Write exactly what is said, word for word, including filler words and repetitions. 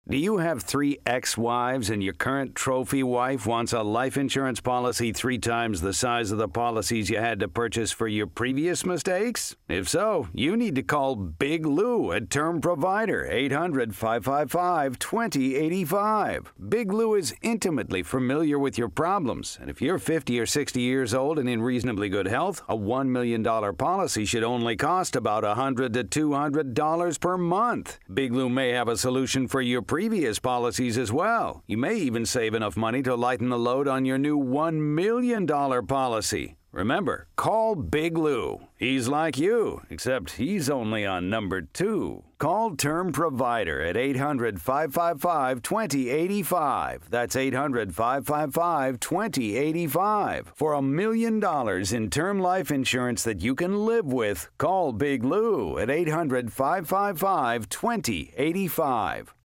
Do you have three ex-wives and your current trophy wife wants a life insurance policy three times the size of the policies you had to purchase for your previous mistakes? If so, you need to call Big Lou at Term Provider, eight hundred, five five five, two zero eight five. Big Lou is intimately familiar with your problems, and if you're fifty or sixty years old and in reasonably good health, a one million dollars policy should only cost about one hundred to two hundred dollars per month. Big Lou may have a solution for your previous policies as well. You may even save enough money to lighten the load on your new one million dollars policy. Remember, call Big Lou. He's like you, except he's only on number two. Call Term Provider at eight hundred, five five five, two zero eight five. That's eight hundred, five five five, two zero eight five. For a million dollars in term life insurance that you can live with, call Big Lou at eight hundred, five five five, two zero eight five.